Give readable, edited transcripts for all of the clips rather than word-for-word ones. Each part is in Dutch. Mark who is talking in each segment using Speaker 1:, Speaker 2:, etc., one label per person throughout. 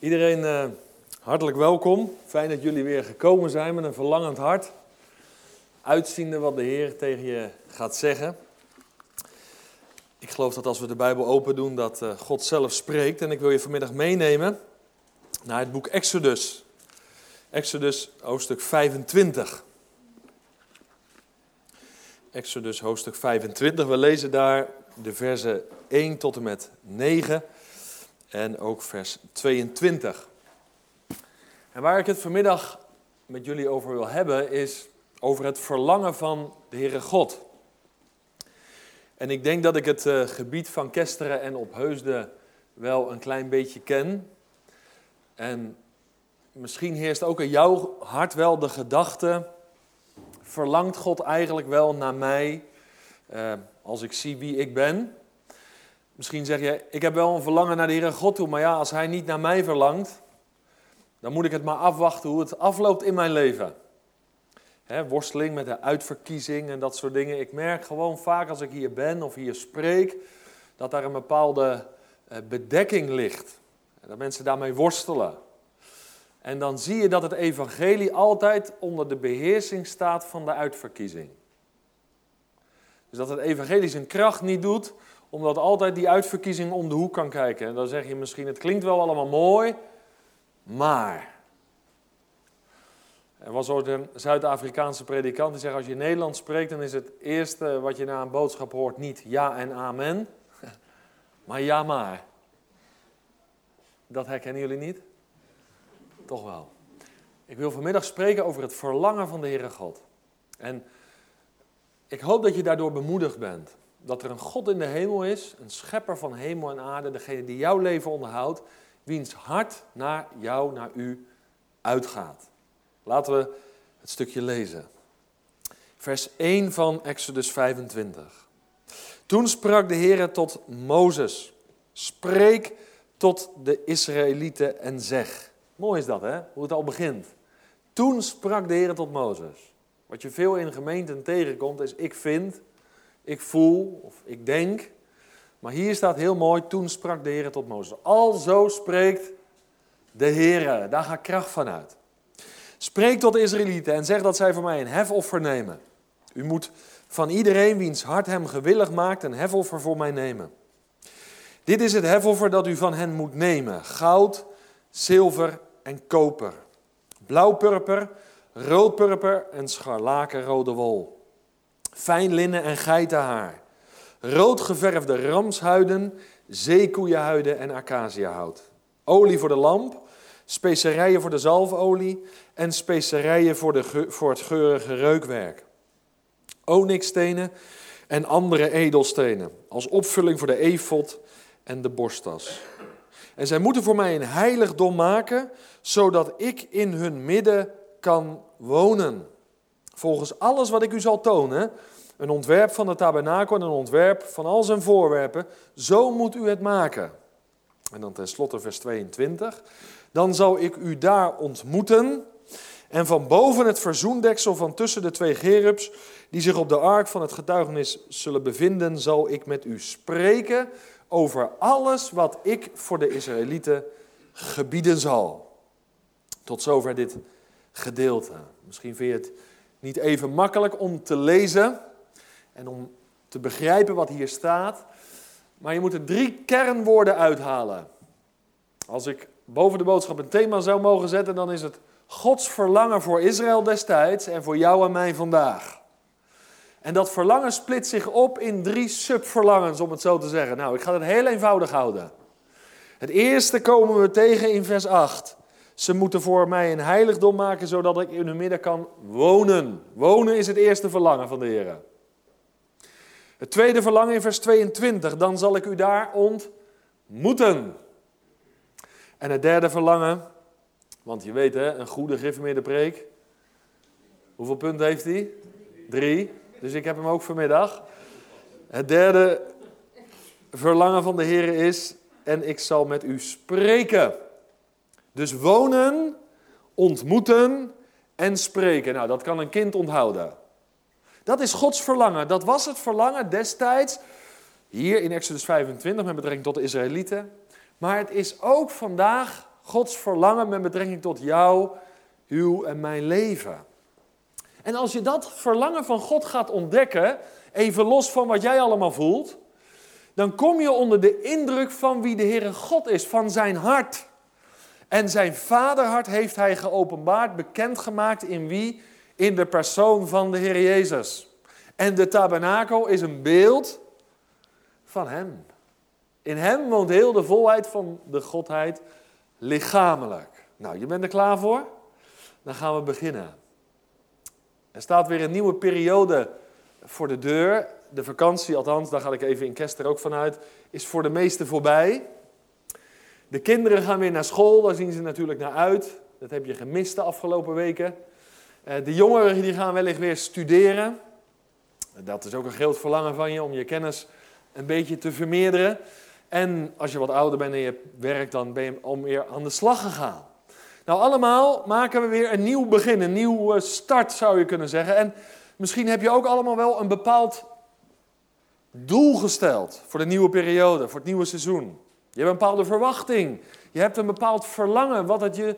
Speaker 1: Iedereen hartelijk welkom. Fijn dat jullie weer gekomen zijn met een verlangend hart. Uitziende wat de Heer tegen je gaat zeggen. Ik geloof dat als we de Bijbel open doen, dat God zelf spreekt. En ik wil je vanmiddag meenemen naar het boek Exodus. Exodus hoofdstuk 25. Exodus hoofdstuk 25. We lezen daar de versen 1 tot en met 9 en ook vers 22. En waar ik het vanmiddag met jullie over wil hebben is over het verlangen van de Heere God. En ik denk dat ik het gebied van Kesteren en Opheusden wel een klein beetje ken. En misschien heerst ook in jouw hart wel de gedachte: verlangt God eigenlijk wel naar mij als ik zie wie ik ben? Misschien zeg je, ik heb wel een verlangen naar de Heere God toe, maar ja, als Hij niet naar mij verlangt, dan moet ik het maar afwachten hoe het afloopt in mijn leven. Worsteling met de uitverkiezing en dat soort dingen. Ik merk gewoon vaak als ik hier ben of hier spreek, dat daar een bepaalde bedekking ligt. En dat mensen daarmee worstelen. En dan zie je dat het evangelie altijd onder de beheersing staat van de uitverkiezing. Dus dat het evangelie zijn kracht niet doet, omdat altijd die uitverkiezing om de hoek kan kijken. En dan zeg je misschien, het klinkt wel allemaal mooi, maar. Er was ooit een Zuid-Afrikaanse predikant die zegt, als je Nederlands spreekt, dan is het eerste wat je na een boodschap hoort niet ja en amen, maar ja maar. Dat herkennen jullie niet? Toch wel. Ik wil vanmiddag spreken over het verlangen van de Heere God. En ik hoop dat je daardoor bemoedigd bent. Dat er een God in de hemel is, een schepper van hemel en aarde, degene die jouw leven onderhoudt, wiens hart naar jou, naar u uitgaat. Laten we het stukje lezen. Vers 1 van Exodus 25. Toen sprak de Heere tot Mozes: spreek tot de Israëlieten en zeg. Mooi is dat, hè? Hoe het al begint. Toen sprak de Heere tot Mozes. Wat je veel in gemeenten tegenkomt is ik vind, ik voel of ik denk. Maar hier staat heel mooi, toen sprak de Heere tot Mozes. Alzo spreekt de Heere. Daar gaat kracht van uit. Spreek tot de Israëlieten en zeg dat zij voor mij een hefoffer nemen. U moet van iedereen wiens hart hem gewillig maakt een hefoffer voor mij nemen. Dit is het hefoffer dat u van hen moet nemen. Goud, zilver en koper. Blauwpurper, roodpurper en scharlakenrode wol. Fijn linnen en geitenhaar. Rood geverfde ramshuiden, zeekoeienhuiden en acaciahout. Olie voor de lamp, specerijen voor de zalfolie en specerijen voor het geurige reukwerk. Onyxstenen en andere edelstenen, als opvulling voor de efod en de borstas. En zij moeten voor mij een heiligdom maken, zodat ik in hun midden kan wonen. Volgens alles wat ik u zal tonen, een ontwerp van de tabernakel en een ontwerp van al zijn voorwerpen, zo moet u het maken. En dan tenslotte vers 22. Dan zal ik u daar ontmoeten en van boven het verzoendeksel van tussen de twee gerubs, die zich op de ark van het getuigenis zullen bevinden, zal ik met u spreken over alles wat ik voor de Israëlieten gebieden zal. Tot zover dit gedeelte. Misschien vind je het niet even makkelijk om te lezen en om te begrijpen wat hier staat. Maar je moet er 3 kernwoorden uithalen. Als ik boven de boodschap een thema zou mogen zetten, dan is het Gods verlangen voor Israël destijds en voor jou en mij vandaag. En dat verlangen split zich op in 3 subverlangens, om het zo te zeggen. Nou, ik ga het heel eenvoudig houden. Het eerste komen we tegen in vers 8. Ze moeten voor mij een heiligdom maken, zodat ik in hun midden kan wonen. Wonen is het eerste verlangen van de Heer. Het tweede verlangen in vers 22. Dan zal ik u daar ontmoeten. En het derde verlangen, want je weet hè, een goede gereformeerde preek. Hoeveel punten heeft hij? 3. Dus ik heb hem ook vanmiddag. Het derde verlangen van de Heer is, en ik zal met u spreken. Dus wonen, ontmoeten en spreken. Nou, dat kan een kind onthouden. Dat is Gods verlangen. Dat was het verlangen destijds, hier in Exodus 25, met betrekking tot de Israëlieten. Maar het is ook vandaag Gods verlangen met betrekking tot jou, uw en mijn leven. En als je dat verlangen van God gaat ontdekken, even los van wat jij allemaal voelt, dan kom je onder de indruk van wie de Heere God is, van zijn hart. En zijn vaderhart heeft hij geopenbaard, bekendgemaakt in wie? In de persoon van de Heer Jezus. En de tabernakel is een beeld van hem. In hem woont heel de volheid van de Godheid lichamelijk. Nou, je bent er klaar voor? Dan gaan we beginnen. Er staat weer een nieuwe periode voor de deur. De vakantie, althans, daar ga ik even in Kester ook vanuit, is voor de meesten voorbij. De kinderen gaan weer naar school, daar zien ze natuurlijk naar uit. Dat heb je gemist de afgelopen weken. De jongeren die gaan wellicht weer studeren. Dat is ook een groot verlangen van je om je kennis een beetje te vermeerderen. En als je wat ouder bent en je werkt, dan ben je om weer aan de slag gegaan. Nou, allemaal maken we weer een nieuw begin, een nieuwe start zou je kunnen zeggen. En misschien heb je ook allemaal wel een bepaald doel gesteld voor de nieuwe periode, voor het nieuwe seizoen. Je hebt een bepaalde verwachting. Je hebt een bepaald verlangen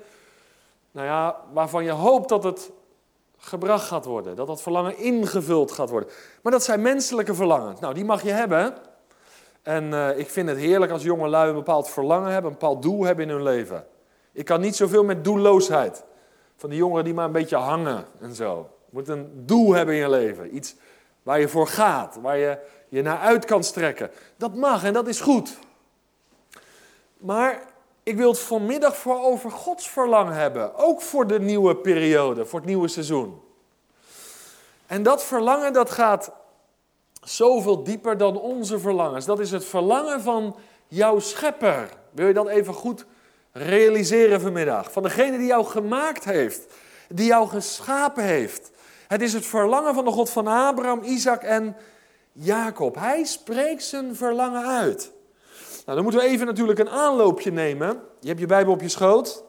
Speaker 1: waarvan je hoopt dat het gebracht gaat worden. Dat dat verlangen ingevuld gaat worden. Maar dat zijn menselijke verlangens. Nou, die mag je hebben. En ik vind het heerlijk als jonge lui een bepaald verlangen hebben, een bepaald doel hebben in hun leven. Ik kan niet zoveel met doelloosheid. Van die jongeren die maar een beetje hangen en zo. Je moet een doel hebben in je leven. Iets waar je voor gaat, waar je je naar uit kan strekken. Dat mag en dat is goed. Maar ik wil het vanmiddag over Gods verlangen hebben. Ook voor de nieuwe periode, voor het nieuwe seizoen. En dat verlangen dat gaat zoveel dieper dan onze verlangens. Dat is het verlangen van jouw schepper. Wil je dat even goed realiseren vanmiddag? Van degene die jou gemaakt heeft. Die jou geschapen heeft. Het is het verlangen van de God van Abraham, Isaac en Jacob. Hij spreekt zijn verlangen uit. Nou, dan moeten we even natuurlijk een aanloopje nemen. Je hebt je Bijbel op je schoot.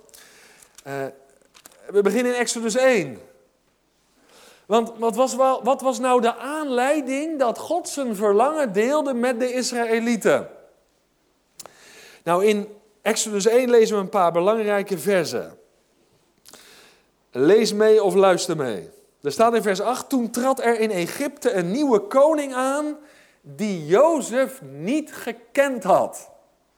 Speaker 1: We beginnen in Exodus 1. Want wat was nou de aanleiding dat God zijn verlangen deelde met de Israëlieten? Nou, in Exodus 1 lezen we een paar belangrijke versen. Lees mee of luister mee. Er staat in vers 8, toen trad er in Egypte een nieuwe koning aan die Jozef niet gekend had.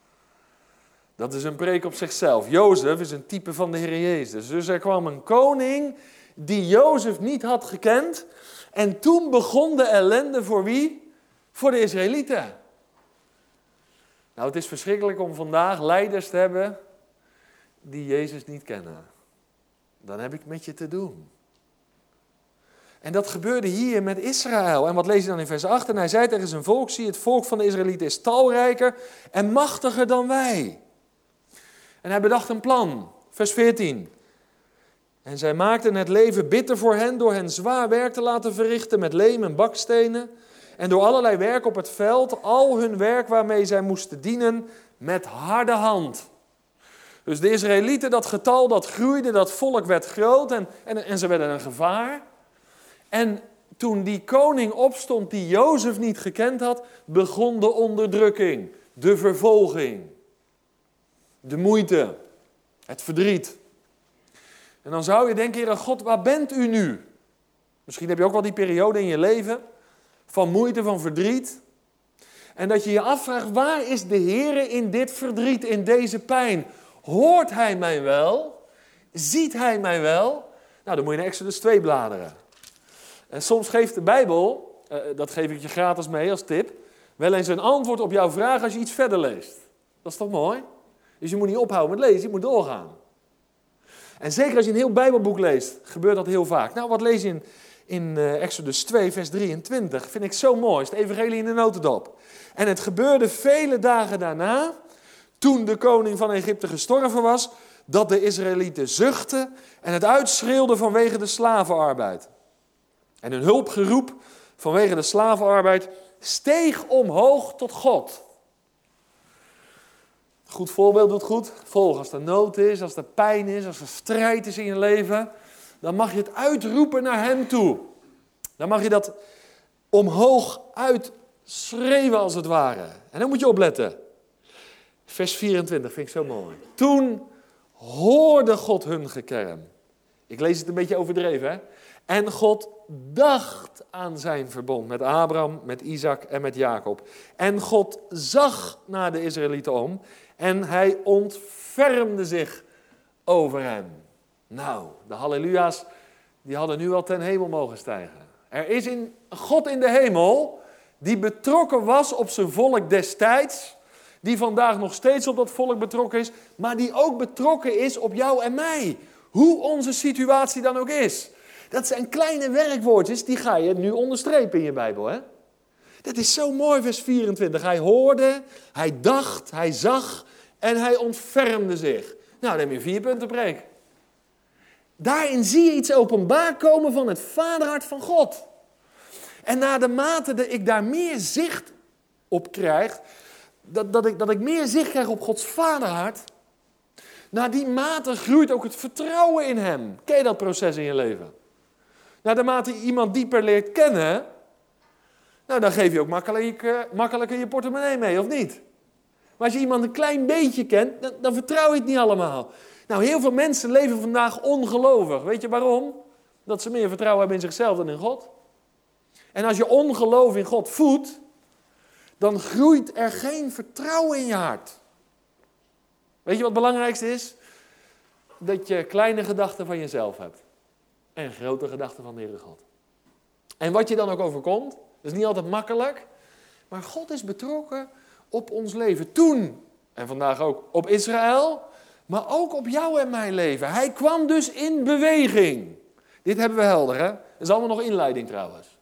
Speaker 1: Dat is een preek op zichzelf. Jozef is een type van de Heer Jezus. Dus er kwam een koning die Jozef niet had gekend. En toen begon de ellende voor wie? Voor de Israëlieten. Nou, het is verschrikkelijk om vandaag leiders te hebben die Jezus niet kennen. Dan heb ik met je te doen. En dat gebeurde hier met Israël. En wat lees je dan in vers 8? En hij zei tegen zijn volk, zie, het volk van de Israëlieten is talrijker en machtiger dan wij. En hij bedacht een plan. Vers 14. En zij maakten het leven bitter voor hen door hen zwaar werk te laten verrichten met leem en bakstenen. En door allerlei werk op het veld, al hun werk waarmee zij moesten dienen, met harde hand. Dus de Israëlieten, dat getal dat groeide, dat volk werd groot en ze werden een gevaar. En toen die koning opstond die Jozef niet gekend had, begon de onderdrukking, de vervolging, de moeite, het verdriet. En dan zou je denken, Heere God, waar bent u nu? Misschien heb je ook wel die periode in je leven van moeite, van verdriet. En dat je je afvraagt, waar is de Heere in dit verdriet, in deze pijn? Hoort hij mij wel? Ziet hij mij wel? Nou, dan moet je naar Exodus 2 bladeren. En soms geeft de Bijbel, dat geef ik je gratis mee als tip, wel eens een antwoord op jouw vraag als je iets verder leest. Dat is toch mooi? Dus je moet niet ophouden met lezen, je moet doorgaan. En zeker als je een heel Bijbelboek leest, gebeurt dat heel vaak. Nou, wat lees je in Exodus 2, vers 23? Vind ik zo mooi, is het evangelie in de notendop. En het gebeurde vele dagen daarna, toen de koning van Egypte gestorven was, dat de Israëlieten zuchtten en het uitschreeuwden vanwege de slavenarbeid. En hun hulpgeroep vanwege de slavenarbeid steeg omhoog tot God. Goed voorbeeld doet goed. Volg, als er nood is, als er pijn is, als er strijd is in je leven, dan mag je het uitroepen naar hem toe. Dan mag je dat omhoog uitschreeuwen als het ware. En dan moet je opletten. Vers 24 vind ik zo mooi. Toen hoorde God hun gekerm. Ik lees het een beetje overdreven, hè? En God dacht aan zijn verbond met Abraham, met Isaac en met Jacob. En God zag naar de Israëlieten om en hij ontfermde zich over hen. Nou, de halleluja's, die hadden nu al ten hemel mogen stijgen. Er is een God in de hemel die betrokken was op zijn volk destijds, die vandaag nog steeds op dat volk betrokken is, maar die ook betrokken is op jou en mij. Hoe onze situatie dan ook is. Dat zijn kleine werkwoordjes, die ga je nu onderstrepen in je Bijbel. Hè? Dat is zo mooi, vers 24. Hij hoorde, hij dacht, hij zag en hij ontfermde zich. Nou, dan heb je 4 punten preek. Daarin zie je iets openbaar komen van het vaderhart van God. En naarmate dat ik daar meer zicht op krijg, dat ik meer zicht krijg op Gods vaderhart, naar die mate groeit ook het vertrouwen in hem. Ken je dat proces in je leven? Naar de mate je iemand dieper leert kennen, nou dan geef je ook makkelijker je portemonnee mee, of niet? Maar als je iemand een klein beetje kent, dan vertrouw je het niet allemaal. Nou, heel veel mensen leven vandaag ongelovig. Weet je waarom? Dat ze meer vertrouwen hebben in zichzelf dan in God. En als je ongeloof in God voedt, dan groeit er geen vertrouwen in je hart. Weet je wat het belangrijkste is? Dat je kleine gedachten van jezelf hebt. En grote gedachten van de Heere God. En wat je dan ook overkomt, dat is niet altijd makkelijk. Maar God is betrokken op ons leven. Toen, en vandaag ook, op Israël. Maar ook op jou en mijn leven. Hij kwam dus in beweging. Dit hebben we helder, hè? Dat is allemaal nog inleiding trouwens.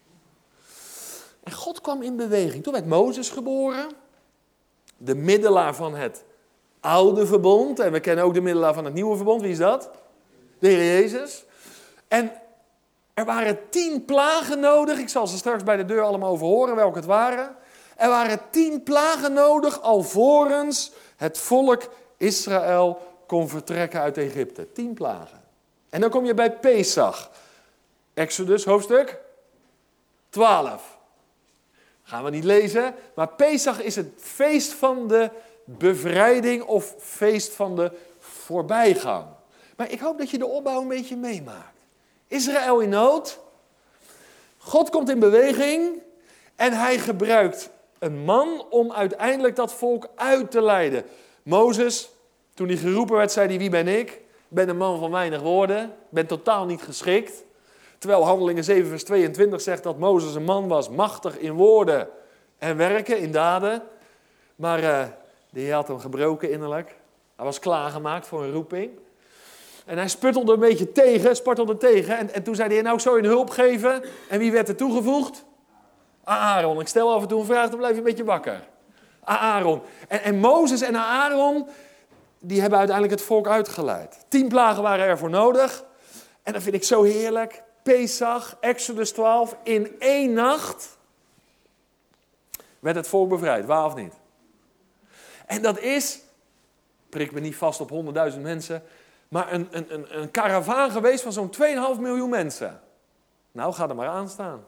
Speaker 1: En God kwam in beweging. Toen werd Mozes geboren. De middelaar van het oude verbond. En we kennen ook de middelaar van het nieuwe verbond. Wie is dat? De Heer Jezus. En er waren 10 plagen nodig. Ik zal ze straks bij de deur allemaal over horen welke het waren. Er waren 10 plagen nodig alvorens het volk Israël kon vertrekken uit Egypte. 10 plagen. En dan kom je bij Pesach. Exodus hoofdstuk 12. Gaan we niet lezen. Maar Pesach is het feest van de bevrijding of feest van de voorbijgang. Maar ik hoop dat je de opbouw een beetje meemaakt. Israël in nood. God komt in beweging. En hij gebruikt een man om uiteindelijk dat volk uit te leiden. Mozes, toen hij geroepen werd, zei hij: wie ben ik? Ik ben een man van weinig woorden. Ik ben totaal niet geschikt. Terwijl Handelingen 7 vers 22 zegt dat Mozes een man was, machtig in woorden en werken, in daden. Maar de Heer had hem gebroken innerlijk. Hij was klaargemaakt voor een roeping. En hij spartelde een beetje tegen. En toen zei de Heer: nou, ik zal je een hulp geven. En wie werd er toegevoegd? Aaron. Ik stel af en toe een vraag, dan blijf je een beetje wakker. Aaron. En Mozes en Aaron, die hebben uiteindelijk het volk uitgeleid. 10 plagen waren er voor nodig. En dat vind ik zo heerlijk. Pesach, Exodus 12, in 1 nacht werd het volk bevrijd. Waar of niet? En dat is, prik me niet vast op 100.000 mensen, maar een karavaan geweest van zo'n 2,5 miljoen mensen. Nou, ga er maar aan staan.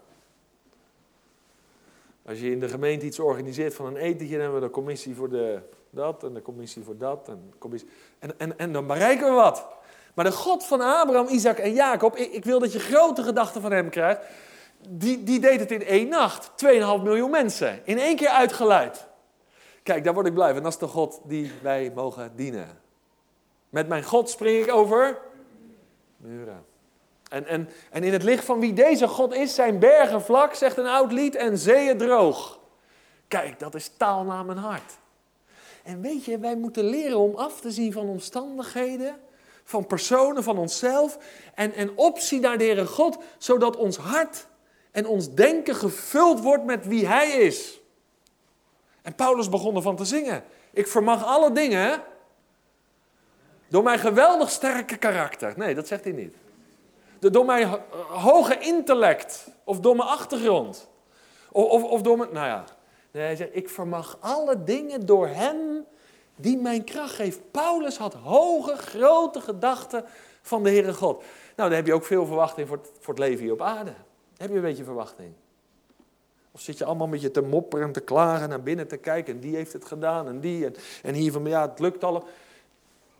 Speaker 1: Als je in de gemeente iets organiseert van een etentje, dan hebben we de commissie voor dat en de commissie voor dat. En dan bereiken we wat. Maar de God van Abraham, Isaac en Jacob, ik wil dat je grote gedachten van hem krijgt, die deed het in 1 nacht. 2,5 miljoen mensen, in 1 keer uitgeleid. Kijk, daar word ik blij van. Dat is de God die wij mogen dienen. Met mijn God spring ik over muren. En in het licht van wie deze God is, zijn bergen vlak, zegt een oud lied, en zeeën droog. Kijk, dat is taal naar mijn hart. En weet je, wij moeten leren om af te zien van omstandigheden, van personen, van onszelf. En opzien naar de Heere God, zodat ons hart en ons denken gevuld wordt met wie Hij is. En Paulus begon ervan te zingen. Ik vermag alle dingen door mijn geweldig sterke karakter. Nee, dat zegt hij niet. Door mijn hoge intellect. Of door mijn achtergrond. Of door mijn... Nou ja. Nee, hij zegt, ik vermag alle dingen door hem die mijn kracht geeft. Paulus had hoge, grote gedachten van de Heere God. Nou, dan heb je ook veel verwachting voor het leven hier op aarde. Heb je een beetje verwachting? Of zit je allemaal met je te mopperen en te klagen, naar binnen te kijken. En die heeft het gedaan en die. En hier van, ja, het lukt allemaal.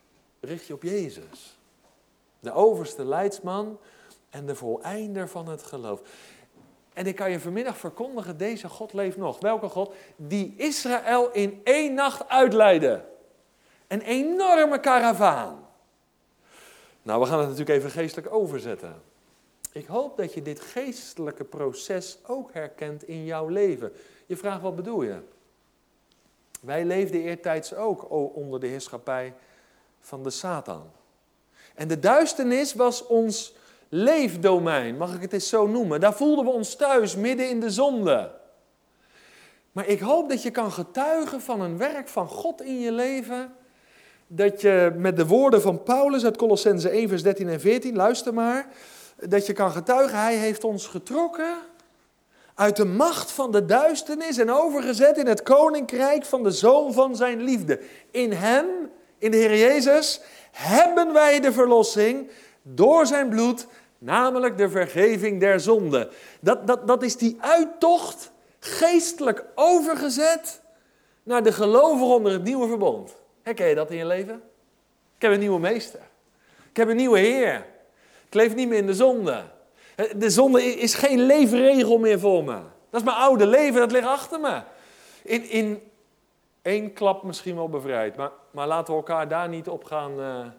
Speaker 1: richt je op Jezus. De overste leidsman en de voleinder van het geloof. En ik kan je vanmiddag verkondigen, deze God leeft nog. Welke God? Die Israël in 1 nacht uitleidde. Een enorme karavaan. Nou, we gaan het natuurlijk even geestelijk overzetten. Ik hoop dat je dit geestelijke proces ook herkent in jouw leven. Je vraagt, wat bedoel je? Wij leefden eertijds ook onder de heerschappij van de Satan. En de duisternis was ons leefdomein, mag ik het eens zo noemen. Daar voelden we ons thuis, midden in de zonde. Maar ik hoop dat je kan getuigen van een werk van God in je leven. Dat je met de woorden van Paulus uit Kolossenzen 1 vers 13 en 14, luister maar. Dat je kan getuigen, hij heeft ons getrokken uit de macht van de duisternis en overgezet in het koninkrijk van de Zoon van zijn liefde. In hem, in de Heer Jezus, hebben wij de verlossing door zijn bloed, namelijk de vergeving der zonden. Dat is die uittocht geestelijk overgezet naar de gelovigen onder het nieuwe verbond. Herken je dat in je leven? Ik heb een nieuwe meester. Ik heb een nieuwe Heer. Ik leef niet meer in de zonde. De zonde is geen leefregel meer voor me. Dat is mijn oude leven, dat ligt achter me. In 1 klap misschien wel bevrijd. Maar laten we elkaar daar niet op gaan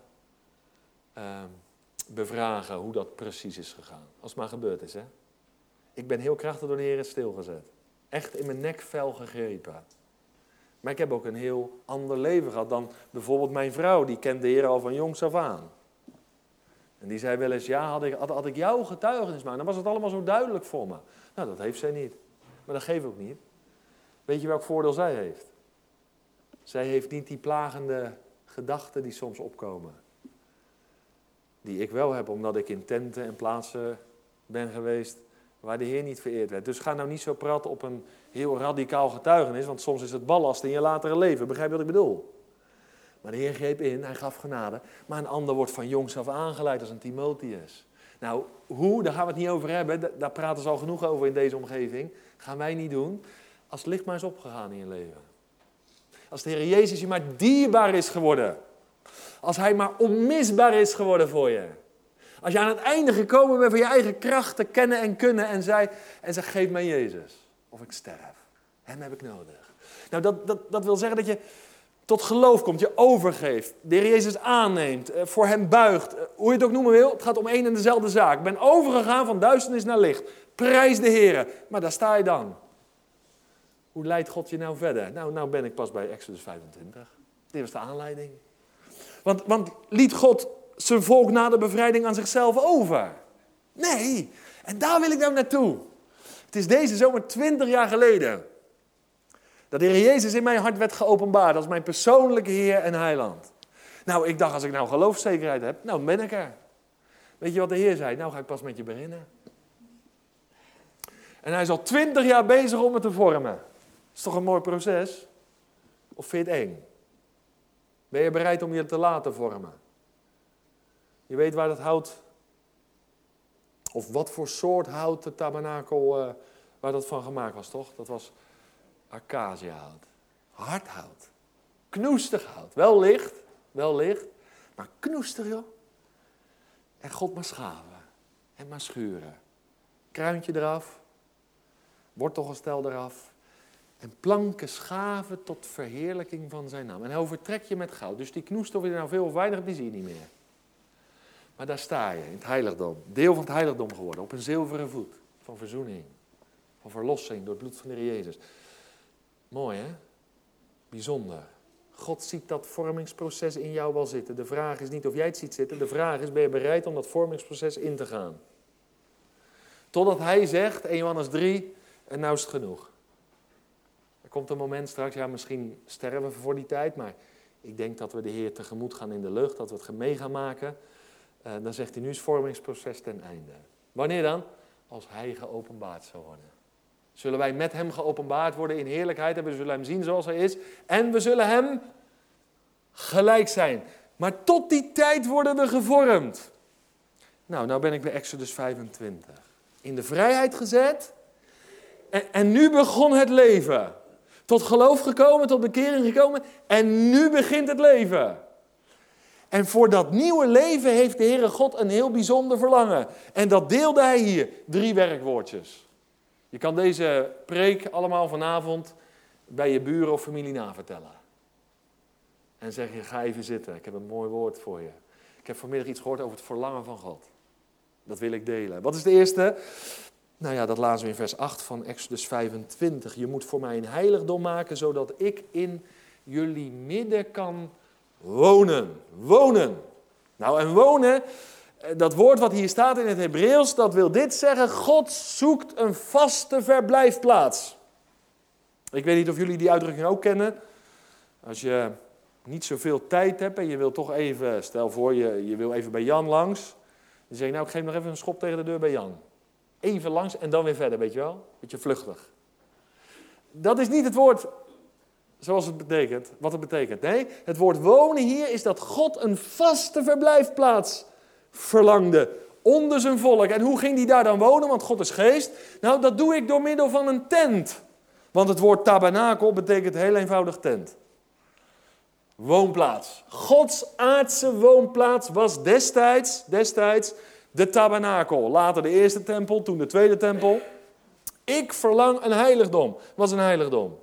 Speaker 1: bevragen hoe dat precies is gegaan. Als het maar gebeurd is, hè. Ik ben heel krachtig door de Heer stilgezet. Echt in mijn nekvel gegrepen. Maar ik heb ook een heel ander leven gehad dan bijvoorbeeld mijn vrouw. Die kent de Heer al van jongs af aan. En die zei wel eens, ja, had ik jouw getuigenis maar, dan was het allemaal zo duidelijk voor me. Nou, dat heeft zij niet. Maar dat geeft ook niet. Weet je welk voordeel zij heeft? Zij heeft niet die plagende gedachten die soms opkomen. Die ik wel heb, omdat ik in tenten en plaatsen ben geweest waar de Heer niet vereerd werd. Dus ga nou niet zo praten op een heel radicaal getuigenis, want soms is het ballast in je latere leven. Begrijp je wat ik bedoel? Maar de Heer greep in, hij gaf genade. Maar een ander wordt van jongs af aangeleid als een Timotheus. Nou, hoe, daar gaan we het niet over hebben. Daar praten ze al genoeg over in deze omgeving. Gaan wij niet doen. Als het licht maar is opgegaan in je leven. Als de Heer Jezus je maar dierbaar is geworden. Als hij maar onmisbaar is geworden voor je. Als je aan het einde gekomen bent van je eigen krachten, kennen en kunnen. En zegt, geef mij Jezus. Of ik sterf. Hem heb ik nodig. Nou, dat wil zeggen dat je tot geloof komt, je overgeeft, de Heer Jezus aanneemt, voor hem buigt, hoe je het ook noemen wil, het gaat om één en dezelfde zaak. Ik ben overgegaan van duisternis naar licht, prijs de Heer. Maar daar sta je dan. Hoe leidt God je nou verder? Nou ben ik pas bij Exodus 25. Dit was de aanleiding. Want liet God zijn volk na de bevrijding aan zichzelf over? Nee, en daar wil ik nou naartoe. Het is deze zomer 20 jaar geleden dat de Heer Jezus in mijn hart werd geopenbaard als mijn persoonlijke Heer en Heiland. Nou, ik dacht, als ik nou geloofszekerheid heb, nou ben ik er. Weet je wat de Heer zei? Nou ga ik pas met je beginnen. En hij is al 20 jaar bezig om het te vormen. Dat is toch een mooi proces? Of vind je het eng? Ben je bereid om je te laten vormen? Je weet waar dat hout, of wat voor soort hout de tabernakel, waar dat van gemaakt was, toch? Dat was acaciahout. Hardhout. Knoestig hout. Wel licht, maar knoestig, joh. En God maar schaven. En maar schuren. Kruintje eraf. Wortelgestel eraf. En planken schaven tot verheerlijking van zijn naam. En hij overtrek je met goud. Dus die knoest, of je er nou veel of weinig hebt, die zie je niet meer. Maar daar sta je, in het heiligdom. Deel van het heiligdom geworden. Op een zilveren voet. Van verzoening. Van verlossing door het bloed van de Heer Jezus. Mooi, hè? Bijzonder. God ziet dat vormingsproces in jou wel zitten. De vraag is niet of jij het ziet zitten. De vraag is, ben je bereid om dat vormingsproces in te gaan? Totdat hij zegt, 1 Johannes 3, en nou is het genoeg. Er komt een moment straks, ja, misschien sterven we voor die tijd, maar ik denk dat we de Heer tegemoet gaan in de lucht, dat we het mee gaan maken. Dan zegt hij, nu is het vormingsproces ten einde. Wanneer dan? Als hij geopenbaard zal worden. Zullen wij met hem geopenbaard worden in heerlijkheid en we zullen hem zien zoals hij is. En we zullen hem gelijk zijn. Maar tot die tijd worden we gevormd. Nou ben ik bij Exodus 25. In de vrijheid gezet. En nu begon het leven. Tot geloof gekomen, tot bekering gekomen. En nu begint het leven. En voor dat nieuwe leven heeft de Heere God een heel bijzonder verlangen. En dat deelde hij hier. 3 werkwoordjes. Je kan deze preek allemaal vanavond bij je buren of familie navertellen. En zeg je, ga even zitten, ik heb een mooi woord voor je. Ik heb vanmiddag iets gehoord over het verlangen van God. Dat wil ik delen. Wat is de eerste? Nou ja, dat lazen we in vers 8 van Exodus 25. Je moet voor mij een heiligdom maken, zodat ik in jullie midden kan wonen. Wonen. Nou, en wonen, dat woord wat hier staat in het Hebreeuws, dat wil dit zeggen: God zoekt een vaste verblijfplaats. Ik weet niet of jullie die uitdrukking ook kennen. Als je niet zoveel tijd hebt en je wil toch even, stel voor je wil even bij Jan langs. Dan zeg je, nou ik geef nog even een schop tegen de deur bij Jan. Even langs en dan weer verder, weet je wel? Beetje vluchtig. Dat is niet het woord zoals het betekent, wat het betekent. Nee, het woord wonen hier is dat God een vaste verblijfplaats verlangde onder zijn volk. En hoe ging hij daar dan wonen? Want God is geest. Nou, dat doe ik door middel van een tent. Want het woord tabernakel betekent heel eenvoudig tent. Woonplaats. Gods aardse woonplaats was destijds de tabernakel. Later de eerste tempel, toen de tweede tempel. Ik verlang een heiligdom. Was een heiligdom.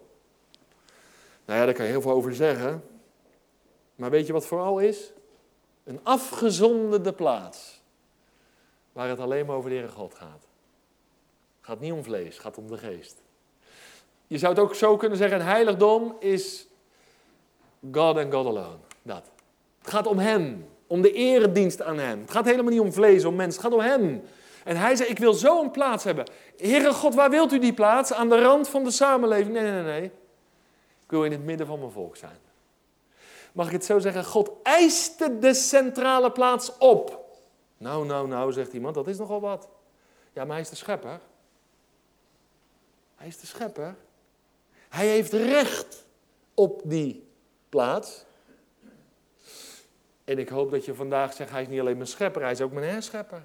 Speaker 1: Nou ja, daar kan je heel veel over zeggen. Maar weet je wat vooral is? Een afgezonderde plaats. Waar het alleen maar over de Heere God gaat. Het gaat niet om vlees, het gaat om de geest. Je zou het ook zo kunnen zeggen, een heiligdom is God and God alone. Dat. Het gaat om hem. Om de eredienst aan hem. Het gaat helemaal niet om vlees, om mensen. Het gaat om hem. En hij zei, ik wil zo'n plaats hebben. Heere God, waar wilt u die plaats? Aan de rand van de samenleving? Nee. Ik wil in het midden van mijn volk zijn. Mag ik het zo zeggen? God eiste de centrale plaats op. Nou, zegt iemand, dat is nogal wat. Ja, maar hij is de schepper. Hij is de schepper. Hij heeft recht op die plaats. En ik hoop dat je vandaag zegt, hij is niet alleen mijn schepper, hij is ook mijn herschepper.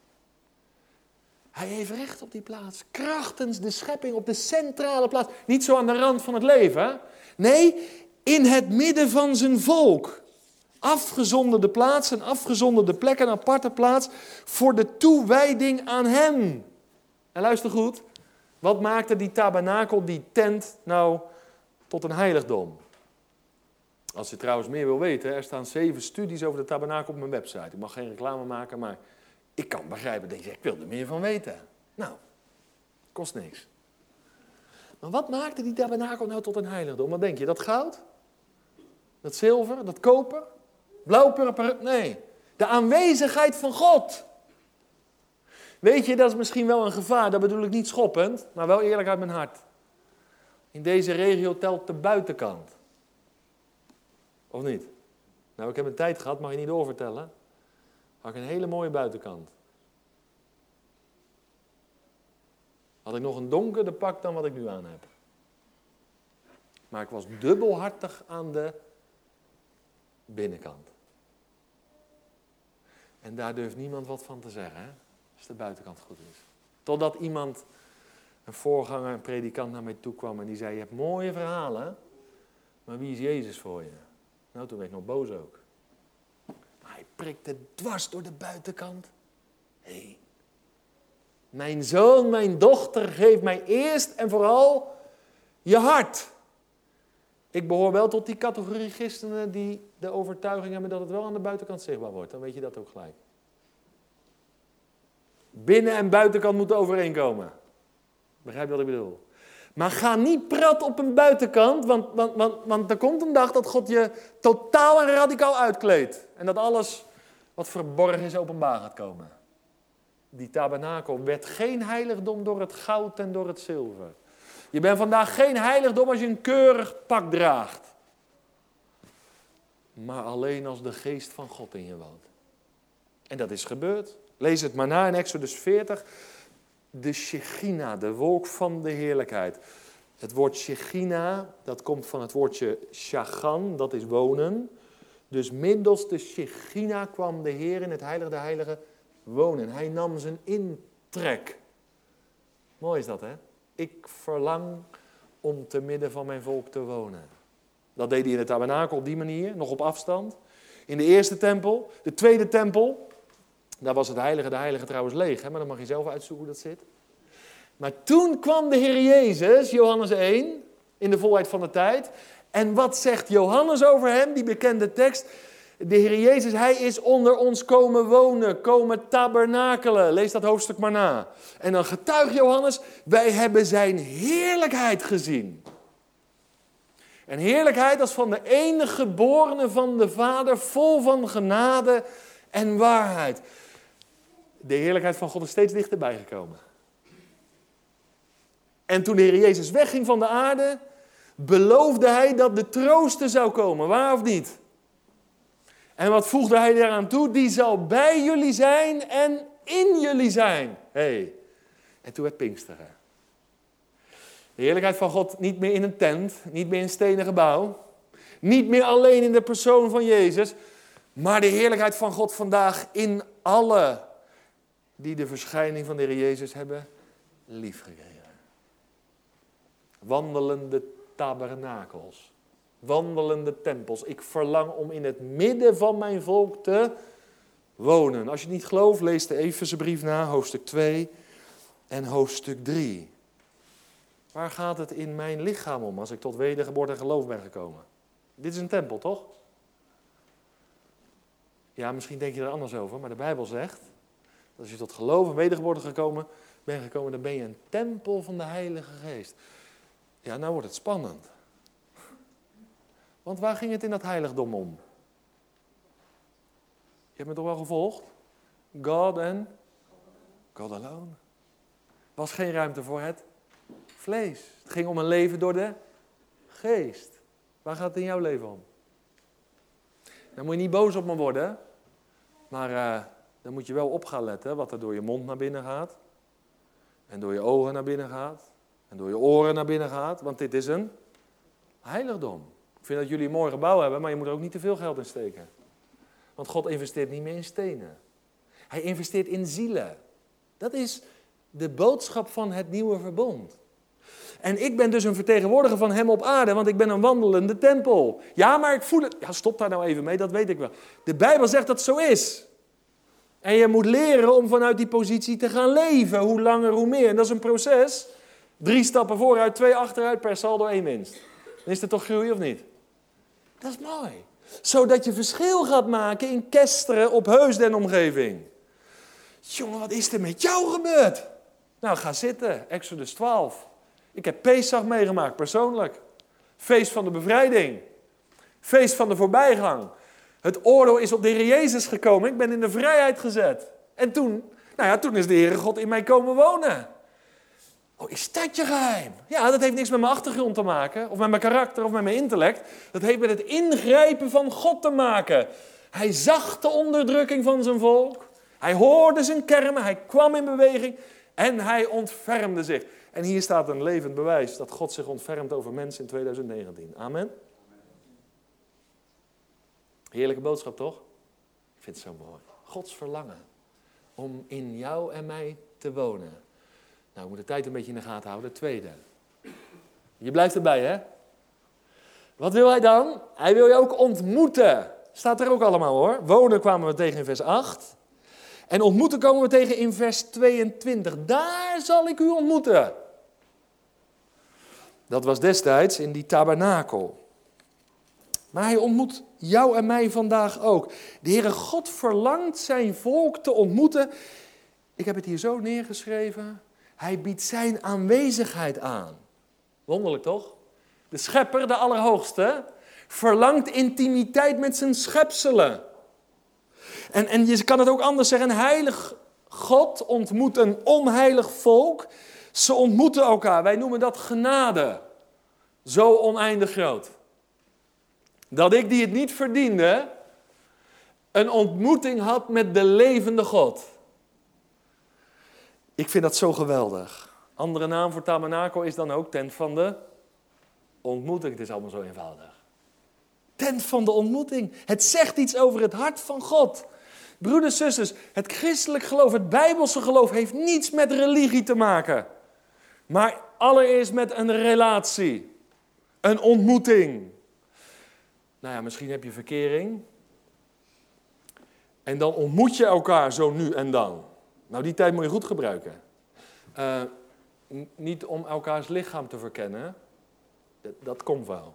Speaker 1: Hij heeft recht op die plaats. Krachtens de schepping op de centrale plaats. Niet zo aan de rand van het leven. Hè? Nee, in het midden van zijn volk. Afgezonderde plaats, een afgezonderde plek, een aparte plaats voor de toewijding aan hem. En luister goed, wat maakte die tabernakel, die tent nou tot een heiligdom? Als je trouwens meer wil weten, er staan 7 studies over de tabernakel op mijn website. Ik mag geen reclame maken, maar ik kan begrijpen dat je zegt, ik wil er meer van weten. Nou, kost niks. Maar wat maakte die tabernakel nou tot een heiligdom? Wat denk je, dat goud? Dat zilver? Dat koper? Blauwpurper? Nee, de aanwezigheid van God. Weet je, dat is misschien wel een gevaar, dat bedoel ik niet schoppend, maar wel eerlijk uit mijn hart. In deze regio telt de buitenkant. Of niet? Nou, ik heb een tijd gehad, mag je niet doorvertellen. Had ik een hele mooie buitenkant. Had ik nog een donkerder pak dan wat ik nu aan heb. Maar ik was dubbelhartig aan de binnenkant. En daar durft niemand wat van te zeggen, hè? Als de buitenkant goed is. Totdat iemand, een voorganger, een predikant naar mij toe kwam en die zei, je hebt mooie verhalen, maar wie is Jezus voor je? Nou, toen werd ik nog boos ook. Maar hij prikte dwars door de buitenkant. Hé. Mijn zoon, mijn dochter, geef mij eerst en vooral je hart. Ik behoor wel tot die categorie christenen die de overtuiging hebben dat het wel aan de buitenkant zichtbaar wordt. Dan weet je dat ook gelijk. Binnen- en buitenkant moeten overeenkomen. Begrijp je wat ik bedoel? Maar ga niet prat op een buitenkant, want er komt een dag dat God je totaal en radicaal uitkleedt. En dat alles wat verborgen is openbaar gaat komen. Die tabernakel werd geen heiligdom door het goud en door het zilver. Je bent vandaag geen heiligdom als je een keurig pak draagt. Maar alleen als de geest van God in je woont. En dat is gebeurd. Lees het maar na in Exodus 40. De Shechina, de wolk van de heerlijkheid. Het woord Shechina, dat komt van het woordje shagan, dat is wonen. Dus middels de Shechina kwam de Heer in het heilige der heiligen wonen. Hij nam zijn intrek. Mooi is dat, hè? Ik verlang om te midden van mijn volk te wonen. Dat deed hij in de tabernakel op die manier, nog op afstand. in de eerste tempel. De tweede tempel, daar was het heilige trouwens leeg. Hè? Maar dan mag je zelf uitzoeken hoe dat zit. Maar toen kwam de Heer Jezus, Johannes 1, in de volheid van de tijd. En wat zegt Johannes over hem, die bekende tekst? De Heer Jezus, hij is onder ons komen wonen, komen tabernakelen. Lees dat hoofdstuk maar na. En dan getuigt Johannes, wij hebben zijn heerlijkheid gezien. En heerlijkheid als van de enige geborene van de Vader, vol van genade en waarheid. De heerlijkheid van God is steeds dichterbij gekomen. En toen de Heer Jezus wegging van de aarde, beloofde hij dat de trooster zou komen, waar of niet? En wat voegde hij daaraan toe? Die zal bij jullie zijn en in jullie zijn. Hey. En toen werd Pinksteren. De heerlijkheid van God niet meer in een tent, niet meer in een stenen gebouw. Niet meer alleen in de persoon van Jezus. Maar de heerlijkheid van God vandaag in alle die de verschijning van de Heer Jezus hebben liefgekregen. Wandelende tabernakels. Wandelende tempels. Ik verlang om in het midden van mijn volk te wonen. Als je het niet gelooft, lees de Efezebrief na, hoofdstuk 2 en hoofdstuk 3. Waar gaat het in mijn lichaam om als ik tot wedergeboorte en geloof ben gekomen? Dit is een tempel, toch? Ja, misschien denk je er anders over, maar de Bijbel zegt dat als je tot geloof en wedergeboorte bent gekomen, dan ben je een tempel van de Heilige Geest. Ja, nou wordt het spannend. Want waar ging het in dat heiligdom om? Je hebt me toch wel gevolgd? God and God alone. Er was geen ruimte voor het vlees. Het ging om een leven door de geest. Waar gaat het in jouw leven om? Dan moet je niet boos op me worden. Maar dan moet je wel op gaan letten wat er door je mond naar binnen gaat. En door je ogen naar binnen gaat. En door je oren naar binnen gaat. Want dit is een heiligdom. Ik vind dat jullie een mooi gebouw hebben, maar je moet er ook niet te veel geld in steken. Want God investeert niet meer in stenen. Hij investeert in zielen. Dat is de boodschap van het nieuwe verbond. En ik ben dus een vertegenwoordiger van hem op aarde, want ik ben een wandelende tempel. Ja, maar ik voel het... Ja, stop daar nou even mee, dat weet ik wel. De Bijbel zegt dat het zo is. En je moet leren om vanuit die positie te gaan leven. Hoe langer, hoe meer. En dat is een proces. 3 stappen vooruit, 2 achteruit, per saldo 1 winst. Dan is het toch groei of niet? Dat is mooi. Zodat je verschil gaat maken in Kesteren, op Heusden en omgeving. Jongen, wat is er met jou gebeurd? Nou, ga zitten. Exodus 12. Ik heb Pesach meegemaakt, persoonlijk. Feest van de bevrijding. Feest van de voorbijgang. Het oordeel is op de Heer Jezus gekomen. Ik ben in de vrijheid gezet. En toen is de Heere God in mij komen wonen. Oh, is dat je geheim? Ja, dat heeft niks met mijn achtergrond te maken. Of met mijn karakter of met mijn intellect. Dat heeft met het ingrijpen van God te maken. Hij zag de onderdrukking van zijn volk. Hij hoorde zijn kermen. Hij kwam in beweging. En hij ontfermde zich. En hier staat een levend bewijs dat God zich ontfermt over mensen in 2019. Amen. Heerlijke boodschap, toch? Ik vind het zo mooi. Gods verlangen om in jou en mij te wonen. Nou, ik moet de tijd een beetje in de gaten houden. Tweede. Je blijft erbij, hè? Wat wil hij dan? Hij wil je ook ontmoeten. Staat er ook allemaal, hoor. Wonen kwamen we tegen in vers 8. En ontmoeten komen we tegen in vers 22. Daar zal ik u ontmoeten. Dat was destijds in die tabernakel. Maar hij ontmoet jou en mij vandaag ook. De Heere God verlangt zijn volk te ontmoeten. Ik heb het hier zo neergeschreven. Hij biedt zijn aanwezigheid aan. Wonderlijk toch? De schepper, de Allerhoogste, verlangt intimiteit met zijn schepselen. En je kan het ook anders zeggen. Een heilig God ontmoet een onheilig volk. Ze ontmoeten elkaar. Wij noemen dat genade. Zo oneindig groot. Dat ik die het niet verdiende, een ontmoeting had met de levende God. Ik vind dat zo geweldig. Andere naam voor tabernakel is dan ook tent van de ontmoeting. Het is allemaal zo eenvoudig. Tent van de ontmoeting. Het zegt iets over het hart van God. Broeders, zusters, het christelijk geloof, het bijbelse geloof heeft niets met religie te maken. Maar allereerst met een relatie. Een ontmoeting. Nou ja, misschien heb je verkering. En dan ontmoet je elkaar zo nu en dan. Nou, die tijd moet je goed gebruiken. Niet om elkaars lichaam te verkennen. Dat komt wel.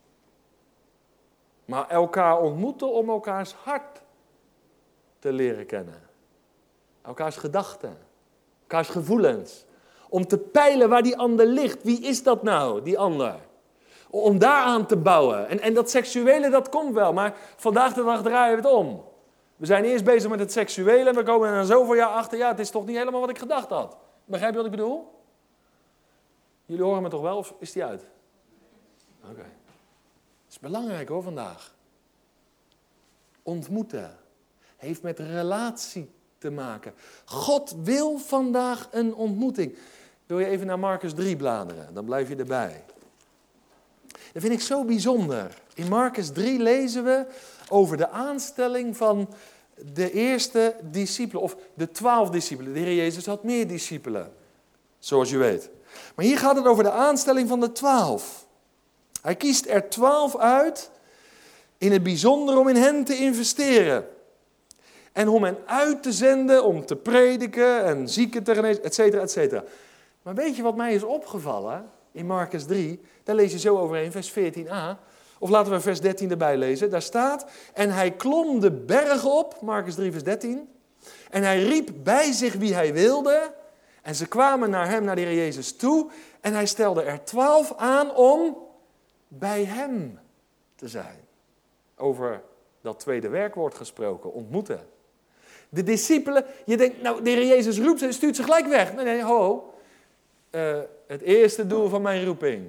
Speaker 1: Maar elkaar ontmoeten om elkaars hart te leren kennen. Elkaars gedachten. Elkaars gevoelens. Om te peilen waar die ander ligt. Wie is dat nou, die ander? Om daaraan te bouwen. En dat seksuele, dat komt wel. Maar vandaag de dag draaien we het om. We zijn eerst bezig met het seksuele. En we komen er zoveel jaar achter. Ja, het is toch niet helemaal wat ik gedacht had. Begrijp je wat ik bedoel? Jullie horen me toch wel? Of is die uit? Oké. Het is belangrijk hoor, vandaag. Ontmoeten. Heeft met relatie te maken. God wil vandaag een ontmoeting. Wil je even naar Marcus 3 bladeren? Dan blijf je erbij. Dat vind ik zo bijzonder. In Marcus 3 lezen we over de aanstelling van de eerste discipelen. Of de 12 discipelen. De Heer Jezus had meer discipelen. Zoals je weet. Maar hier gaat het over de aanstelling van de 12. Hij kiest er 12 uit. In het bijzonder om in hen te investeren. En om hen uit te zenden, om te prediken en zieken te genezen, et cetera, et cetera. Maar weet je wat mij is opgevallen in Marcus 3? Daar lees je zo overheen, vers 14a. Of laten we vers 13 erbij lezen. Daar staat, en hij klom de berg op, Marcus 3 vers 13. En hij riep bij zich wie hij wilde. En ze kwamen naar hem, naar de Heer Jezus toe. En hij stelde er 12 aan om bij hem te zijn. Over dat tweede werkwoord gesproken, ontmoeten. De discipelen, je denkt, nou, de Heer Jezus roept ze en stuurt ze gelijk weg. Nee, ho. Het eerste doel van mijn roeping,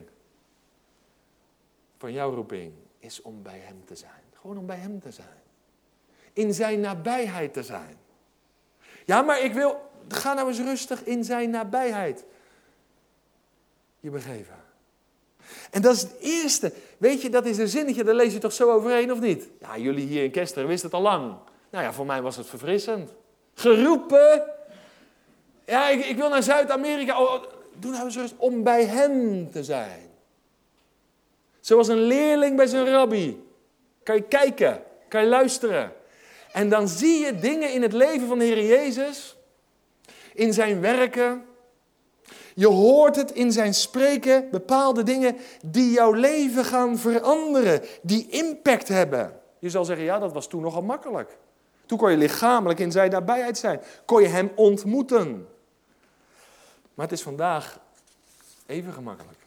Speaker 1: van jouw roeping, is om bij hem te zijn. Gewoon om bij hem te zijn. In zijn nabijheid te zijn. Ja, maar ik wil, ga nou eens rustig in zijn nabijheid je begeven. En dat is het eerste. Weet je, dat is een zinnetje, daar lees je toch zo overheen of niet? Ja, jullie hier in Kesteren wisten het al lang. Nou ja, voor mij was het verfrissend. Geroepen. Ja, ik wil naar Zuid-Amerika. Oh, doe nou eens rustig om bij hem te zijn. Zoals een leerling bij zijn rabbi. Kan je kijken, kan je luisteren. En dan zie je dingen in het leven van de Heer Jezus. In zijn werken. Je hoort het in zijn spreken. Bepaalde dingen die jouw leven gaan veranderen. Die impact hebben. Je zal zeggen, ja, dat was toen nogal makkelijk. Toen kon je lichamelijk in zijn nabijheid zijn. Kon je hem ontmoeten. Maar het is vandaag even gemakkelijk.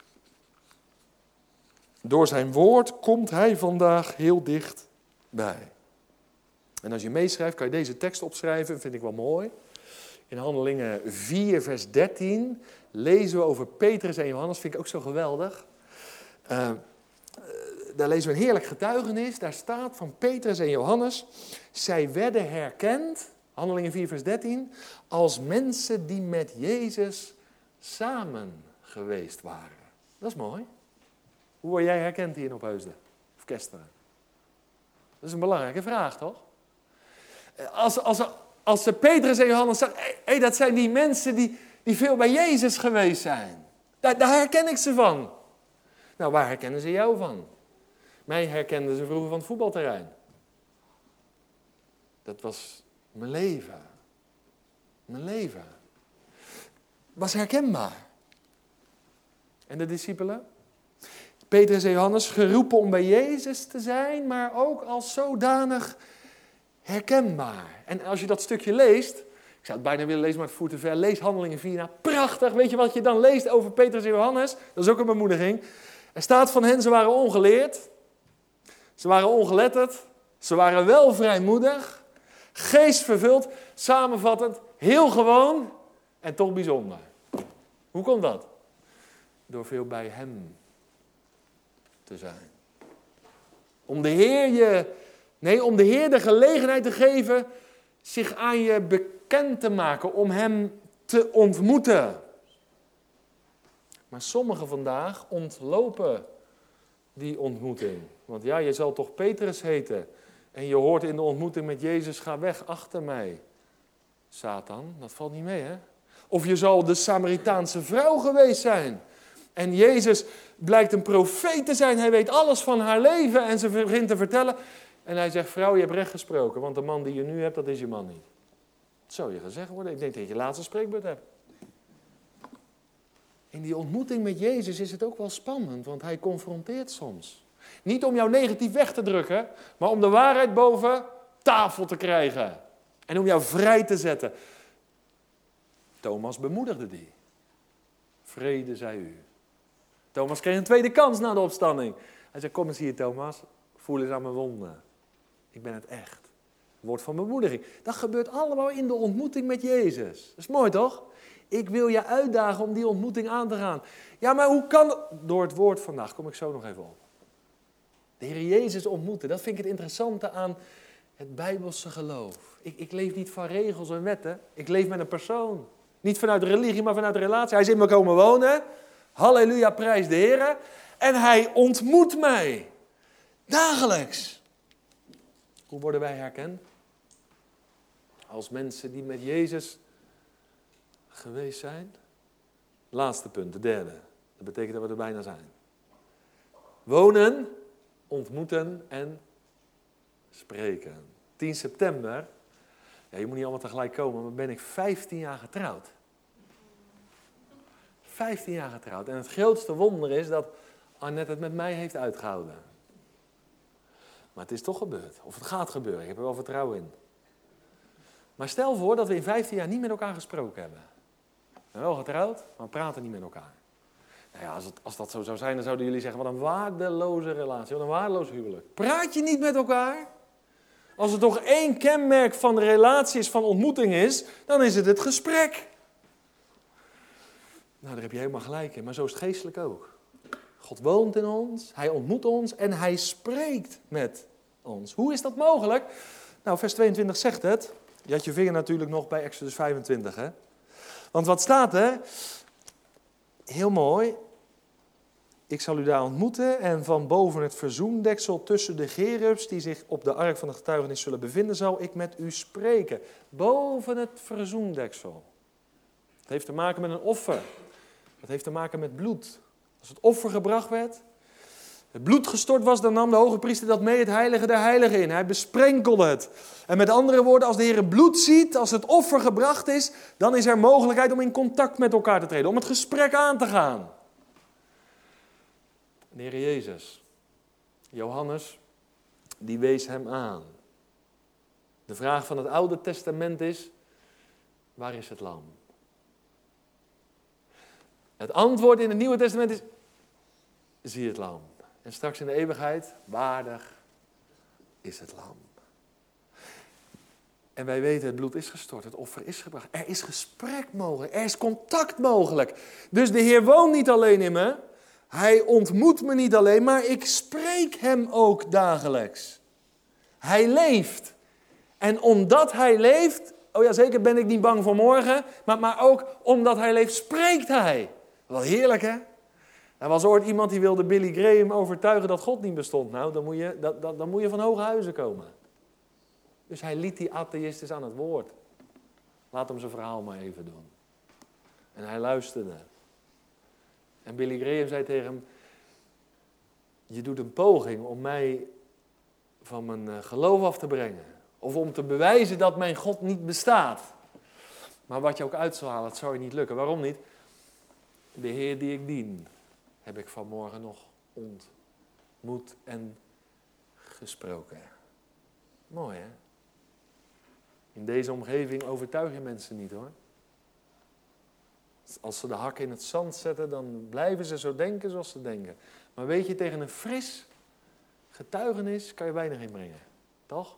Speaker 1: Door zijn woord komt hij vandaag heel dicht bij. En als je meeschrijft, kan je deze tekst opschrijven. Vind ik wel mooi. In Handelingen 4 vers 13 lezen we over Petrus en Johannes. Vind ik ook zo geweldig. Daar lezen we een heerlijk getuigenis. Daar staat van Petrus en Johannes. Zij werden herkend, Handelingen 4 vers 13, als mensen die met Jezus samen geweest waren. Dat is mooi. Hoe word jij herkend hier in Opheusden? Of Kesteren? Dat is een belangrijke vraag, toch? Als Petrus en Johannes zeggen, dat zijn die mensen die veel bij Jezus geweest zijn. Daar herken ik ze van. Nou, waar herkennen ze jou van? Mij herkenden ze vroeger van het voetbalterrein. Dat was mijn leven. Mijn leven. Was herkenbaar. En de discipelen? Petrus en Johannes, geroepen om bij Jezus te zijn, maar ook als zodanig herkenbaar. En als je dat stukje leest, ik zou het bijna willen lezen, maar het voert te ver. Lees Handelingen 4. Nou, prachtig. Weet je wat je dan leest over Petrus en Johannes? Dat is ook een bemoediging. Er staat van hen, ze waren ongeleerd. Ze waren ongeletterd. Ze waren wel vrijmoedig. Geestvervuld. Samenvattend. Heel gewoon. En toch bijzonder. Hoe komt dat? Door veel bij hem te zijn. Om de Heer de gelegenheid te geven zich aan je bekend te maken. Om hem te ontmoeten. Maar sommigen vandaag ontlopen die ontmoeting. Want ja, je zal toch Petrus heten. En je hoort in de ontmoeting met Jezus, ga weg achter mij. Satan, dat valt niet mee, hè? Of je zal de Samaritaanse vrouw geweest zijn. En Jezus blijkt een profeet te zijn. Hij weet alles van haar leven. En ze begint te vertellen. En hij zegt, vrouw, je hebt recht gesproken, want de man die je nu hebt, dat is je man niet. Dat zou je gezegd worden. Ik denk dat je laatste spreekbeurt hebt. In die ontmoeting met Jezus is het ook wel spannend, want hij confronteert soms. Niet om jou negatief weg te drukken, maar om de waarheid boven tafel te krijgen. En om jou vrij te zetten. Thomas bemoedigde die. Vrede zij u. Thomas kreeg een tweede kans na de opstanding. Hij zei, kom eens hier Thomas, voel eens aan mijn wonden. Ik ben het echt. Woord van bemoediging. Dat gebeurt allemaal in de ontmoeting met Jezus. Dat is mooi toch? Ik wil je uitdagen om die ontmoeting aan te gaan. Ja, maar hoe kan dat? Door het woord vandaag, kom ik zo nog even op. De Heer Jezus ontmoeten, dat vind ik het interessante aan het Bijbelse geloof. Ik leef niet van regels en wetten, ik leef met een persoon. Niet vanuit religie, maar vanuit de relatie. Hij is in me komen wonen. Halleluja, prijs de Heer. En hij ontmoet mij. Dagelijks. Hoe worden wij herkend? Als mensen die met Jezus geweest zijn. Laatste punt, de derde. Dat betekent dat we er bijna zijn. Wonen, ontmoeten en spreken. 10 september. Ja, je moet niet allemaal tegelijk komen, maar ben ik 15 jaar getrouwd. 15 jaar getrouwd. En het grootste wonder is dat Annette het met mij heeft uitgehouden. Maar het is toch gebeurd. Of het gaat gebeuren. Ik heb er wel vertrouwen in. Maar stel voor dat we in 15 jaar niet met elkaar gesproken hebben. We zijn wel getrouwd, maar we praten niet met elkaar. Nou ja, als dat zo zou zijn, dan zouden jullie zeggen, wat een waardeloze relatie, wat een waardeloos huwelijk. Praat je niet met elkaar? Als er toch één kenmerk van de relatie is, van ontmoeting is, dan is het het gesprek. Nou, daar heb je helemaal gelijk in, maar zo is het geestelijk ook. God woont in ons, hij ontmoet ons en hij spreekt met ons. Hoe is dat mogelijk? Nou, vers 22 zegt het. Je had je vinger natuurlijk nog bij Exodus 25, hè? Want wat staat er? Heel mooi. Ik zal u daar ontmoeten en van boven het verzoendeksel tussen de gerubs die zich op de ark van de getuigenis zullen bevinden, zal ik met u spreken. Boven het verzoendeksel. Het heeft te maken met een offer. Het heeft te maken met bloed. Als het offer gebracht werd, het bloed gestort was, dan nam de hoge priester dat mee het heilige der heiligen in. Hij besprenkelde het. En met andere woorden, als de Heer het bloed ziet, als het offer gebracht is, dan is er mogelijkheid om in contact met elkaar te treden, om het gesprek aan te gaan. De Heer Jezus, Johannes, die wees hem aan. De vraag van het Oude Testament is, waar is het lam? Het antwoord in het Nieuwe Testament is, zie het lam. En straks in de eeuwigheid, waardig is het lam. En wij weten, het bloed is gestort, het offer is gebracht. Er is gesprek mogelijk, er is contact mogelijk. Dus de Heer woont niet alleen in me, hij ontmoet me niet alleen, maar ik spreek hem ook dagelijks. Hij leeft. En omdat hij leeft, oh ja zeker ben ik niet bang voor morgen, maar ook omdat hij leeft, spreekt hij. Wat heerlijk hè? Er was ooit iemand die wilde Billy Graham overtuigen dat God niet bestond. Nou, dan moet je van hoge huizen komen. Dus hij liet die atheïsten aan het woord. Laat hem zijn verhaal maar even doen. En hij luisterde. En Billy Graham zei tegen hem, je doet een poging om mij van mijn geloof af te brengen. Of om te bewijzen dat mijn God niet bestaat. Maar wat je ook uit zou halen, het zou je niet lukken. Waarom niet? De Heer die ik dien, heb ik vanmorgen nog ontmoet en gesproken. Mooi hè? In deze omgeving overtuig je mensen niet hoor. Als ze de hakken in het zand zetten, dan blijven ze zo denken zoals ze denken. Maar weet je, tegen een fris getuigenis kan je weinig inbrengen. Toch?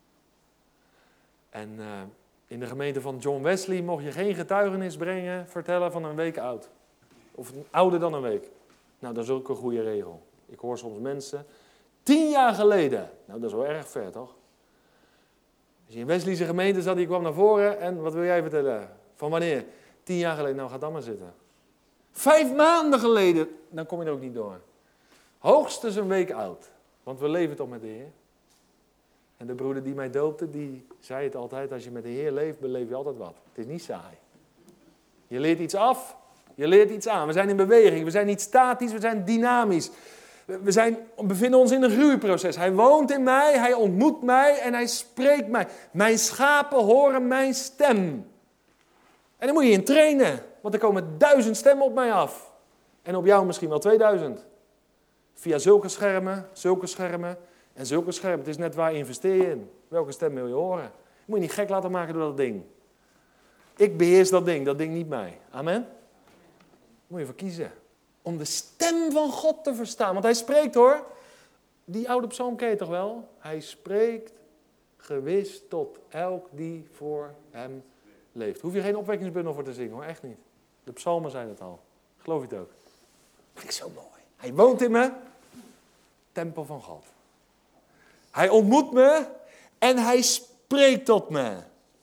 Speaker 1: En in de gemeente van John Wesley mocht je geen getuigenis vertellen van een week oud. Of ouder dan een week. Nou, dat is ook een goede regel. Ik hoor soms mensen, 10 jaar geleden. Nou, dat is wel erg ver, toch? Als je in Wesley's gemeente zat, die kwam naar voren en wat wil jij vertellen? Van wanneer? 10 jaar geleden, nou ga dan maar zitten. 5 maanden geleden, dan kom je er ook niet door. Hoogstens een week oud. Want we leven toch met de Heer. En de broeder die mij doopte, die zei het altijd, als je met de Heer leeft, beleef je altijd wat. Het is niet saai. Je leert iets af, je leert iets aan. We zijn in beweging, we zijn niet statisch, we zijn dynamisch. We bevinden ons in een groeiproces. Hij woont in mij, hij ontmoet mij en hij spreekt mij. Mijn schapen horen mijn stem. En daar moet je in trainen, want er komen 1000 stemmen op mij af. En op jou misschien wel 2000. Via zulke schermen en zulke schermen. Het is net waar investeer je in. Welke stem wil je horen? Je moet je niet gek laten maken door dat ding. Ik beheers dat ding niet mij. Amen? Moet je voor kiezen. Om de stem van God te verstaan. Want hij spreekt hoor. Die oude psalm ken je toch wel? Hij spreekt gewis tot elk die voor hem leeft. Hoef je geen opwekkingsbundel voor te zingen hoor, echt niet. De psalmen zijn het al. Geloof je het ook? Vind ik zo mooi. Hij woont in me. Tempel van God. Hij ontmoet me en hij spreekt tot me.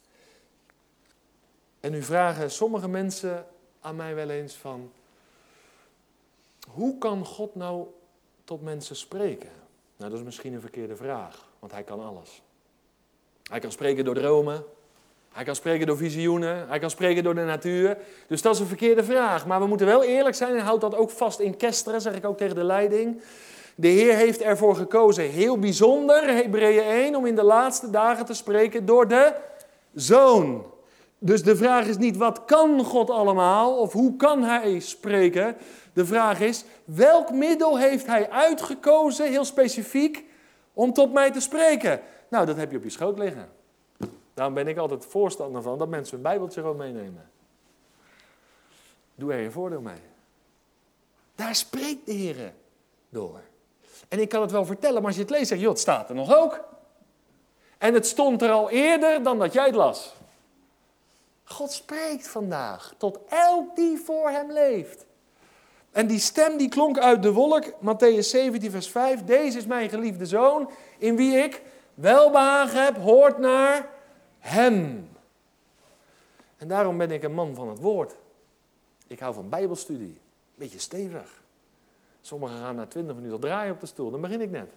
Speaker 1: En nu vragen sommige mensen aan mij wel eens van, hoe kan God nou tot mensen spreken? Nou, dat is misschien een verkeerde vraag, want hij kan alles. Hij kan spreken door dromen, hij kan spreken door visioenen, hij kan spreken door de natuur. Dus dat is een verkeerde vraag. Maar we moeten wel eerlijk zijn en houd dat ook vast in Kesteren, zeg ik ook tegen de leiding. De Heer heeft ervoor gekozen, heel bijzonder, Hebreeën 1, om in de laatste dagen te spreken door de Zoon. Dus de vraag is niet, wat kan God allemaal of hoe kan hij spreken? De vraag is, welk middel heeft hij uitgekozen, heel specifiek, om tot mij te spreken? Nou, dat heb je op je schoot liggen. Daarom ben ik altijd voorstander van dat mensen hun Bijbeltje gewoon meenemen. Doe er je voordeel mee. Daar spreekt de Heer door. En ik kan het wel vertellen, maar als je het leest, zeg je, joh, het staat er nog ook. En het stond er al eerder dan dat jij het las. God spreekt vandaag tot elk die voor hem leeft. En die stem die klonk uit de wolk, Mattheüs 17 vers 5. Deze is mijn geliefde zoon, in wie ik welbehagen heb, hoort naar hem. En daarom ben ik een man van het woord. Ik hou van bijbelstudie. Beetje stevig. Sommigen gaan na 20 minuten draaien op de stoel, dan begin ik net.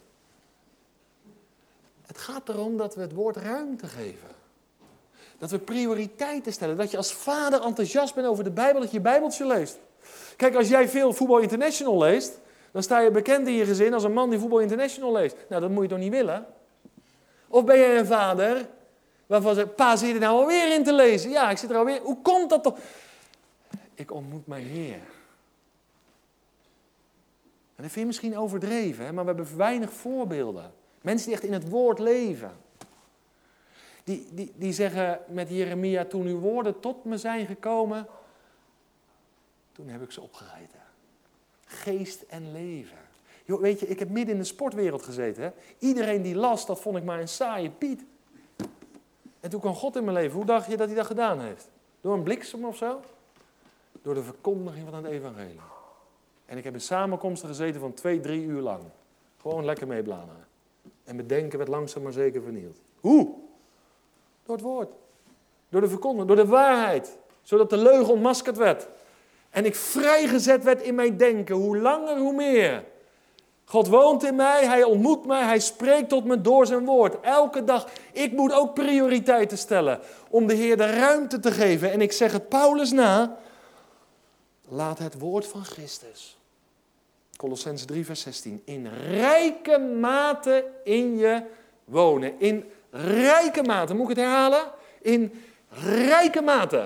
Speaker 1: Het gaat erom dat we het woord ruimte geven. Dat we prioriteiten stellen. Dat je als vader enthousiast bent over de Bijbel, dat je je Bijbeltje leest. Kijk, als jij veel Voetbal International leest, dan sta je bekend in je gezin als een man die Voetbal International leest. Nou, dat moet je toch niet willen? Of ben jij een vader waarvan zegt, pa, zit je er nou alweer in te lezen? Ja, ik zit er alweer. Hoe komt dat toch? Ik ontmoet mijn Heer. En dat vind je misschien overdreven, hè? Maar we hebben weinig voorbeelden. Mensen die echt in het woord leven. Die zeggen met Jeremia, toen uw woorden tot me zijn gekomen, toen heb ik ze opgegeten. Geest en leven. Yo, weet je, ik heb midden in de sportwereld gezeten. Hè? Iedereen die las, dat vond ik maar een saaie Piet. En toen kwam God in mijn leven. Hoe dacht je dat hij dat gedaan heeft? Door een bliksem of zo? Door de verkondiging van het evangelie. En ik heb in samenkomsten gezeten van 2-3 uur lang. Gewoon lekker meebladeren. En mijn denken werd langzaam maar zeker vernield. Hoe? Door het woord. Door de verkondiging, door de waarheid. Zodat de leugen ontmaskerd werd. En ik vrijgezet werd in mijn denken. Hoe langer, hoe meer. God woont in mij, hij ontmoet mij, hij spreekt tot me door zijn woord. Elke dag. Ik moet ook prioriteiten stellen. Om de Heer de ruimte te geven. En ik zeg het Paulus na. Laat het woord van Christus. Kolossenzen 3 vers 16. In rijke mate in je wonen. In rijke mate. Moet ik het herhalen? In rijke mate.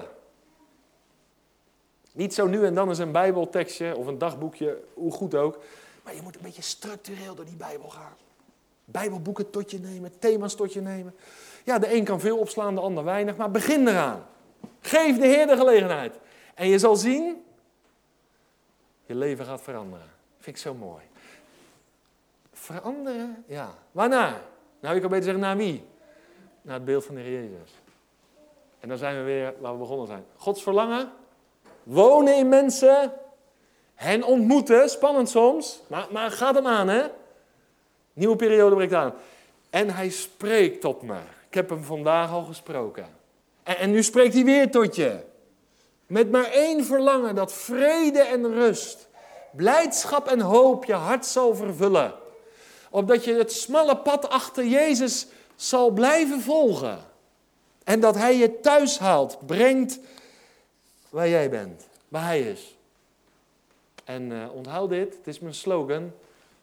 Speaker 1: Niet zo nu en dan eens een bijbeltekstje of een dagboekje, hoe goed ook. Maar je moet een beetje structureel door die Bijbel gaan. Bijbelboeken tot je nemen, thema's tot je nemen. Ja, de een kan veel opslaan, de ander weinig, maar begin eraan. Geef de Heer de gelegenheid. En je zal zien, je leven gaat veranderen. Vind ik zo mooi. Veranderen? Ja. Waarnaar? Nou, je kan beter zeggen, naar wie? Naar het beeld van de Heer Jezus. En dan zijn we weer waar we begonnen zijn. Gods verlangen, wonen in mensen, hen ontmoeten, spannend soms, maar gaat hem aan, hè? Nieuwe periode breekt aan. En hij spreekt tot me. Ik heb hem vandaag al gesproken. En nu spreekt hij weer tot je. Met maar één verlangen, dat vrede en rust, blijdschap en hoop je hart zal vervullen. Opdat je het smalle pad achter Jezus zal blijven volgen. En dat hij je thuis haalt, brengt waar jij bent, waar hij is. En onthoud dit, het is mijn slogan.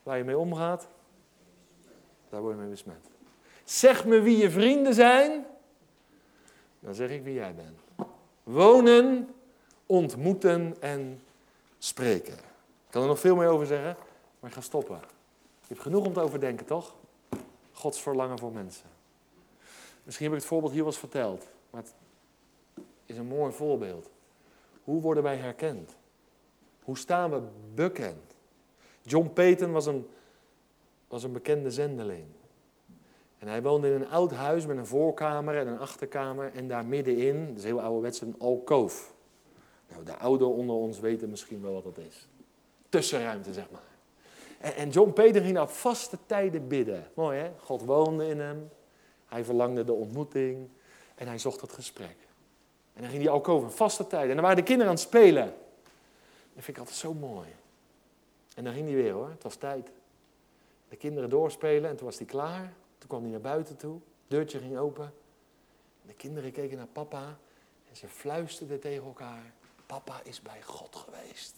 Speaker 1: waar je mee omgaat, daar word je mee besmet. Zeg me wie je vrienden zijn, dan zeg ik wie jij bent. Wonen, ontmoeten en spreken. Ik kan er nog veel meer over zeggen, maar ik ga stoppen. Je hebt genoeg om te overdenken, toch? Gods verlangen voor mensen. Misschien heb ik het voorbeeld hier wel eens verteld, maar het is een mooi voorbeeld. Hoe worden wij herkend? Hoe staan we bekend? John Paton was een bekende zendeling. En hij woonde in een oud huis met een voorkamer en een achterkamer. En daar middenin, dat is heel ouderwets, een alkoof. Nou, de ouderen onder ons weten misschien wel wat dat is. Tussenruimte, zeg maar. En John Paton ging op vaste tijden bidden. Mooi, hè? God woonde in hem. Hij verlangde de ontmoeting. En hij zocht het gesprek. En dan ging die alkoof een vaste tijden. En dan waren de kinderen aan het spelen. Dat vind ik altijd zo mooi. En dan ging hij weer, hoor. Het was tijd. De kinderen doorspelen en toen was hij klaar. Toen kwam hij naar buiten toe. Het deurtje ging open. En de kinderen keken naar papa. En ze fluisterden tegen elkaar. Papa is bij God geweest.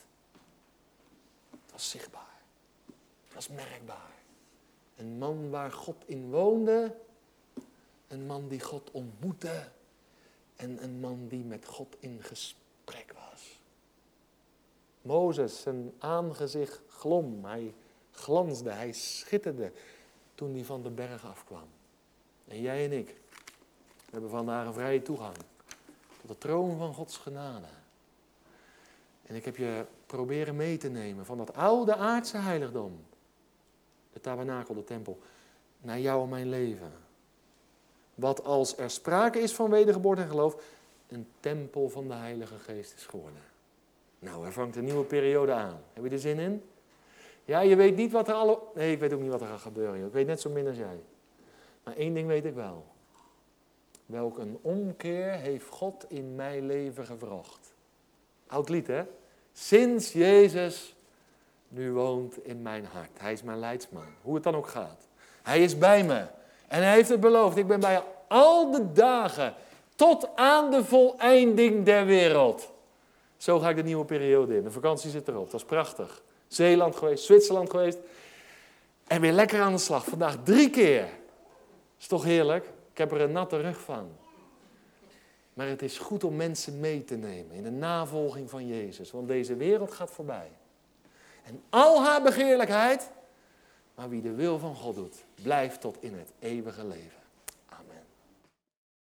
Speaker 1: Het was zichtbaar. Het was merkbaar. Een man waar God in woonde. Een man die God ontmoette. En een man die met God in gesprek was. Mozes, zijn aangezicht glom. Hij glansde, hij schitterde toen hij van de berg afkwam. En jij en ik hebben vandaag een vrije toegang tot de troon van Gods genade. En ik heb je proberen mee te nemen van dat oude aardse heiligdom, de tabernakel, de tempel, naar jou en mijn leven. Wat als er sprake is van wedergeboorte en geloof, een tempel van de Heilige Geest is geworden. Nou, er vangt een nieuwe periode aan. Heb je er zin in? Ja, je weet niet wat er alle... Nee, ik weet ook niet wat er gaat gebeuren. Joh. Ik weet net zo min als jij. Maar één ding weet ik wel. Welk een omkeer heeft God in mijn leven gewrocht. Oud lied, hè? Sinds Jezus nu woont in mijn hart. Hij is mijn leidsman. Hoe het dan ook gaat. Hij is bij me. En hij heeft het beloofd. Ik ben bij je al de dagen. Tot aan de voleinding der wereld. Zo ga ik de nieuwe periode in. De vakantie zit erop. Dat is prachtig. Zeeland geweest, Zwitserland geweest. En weer lekker aan de slag. Vandaag 3 keer. Is toch heerlijk? Ik heb er een natte rug van. Maar het is goed om mensen mee te nemen in de navolging van Jezus. Want deze wereld gaat voorbij. En al haar begeerlijkheid, maar wie de wil van God doet, blijft tot in het eeuwige leven.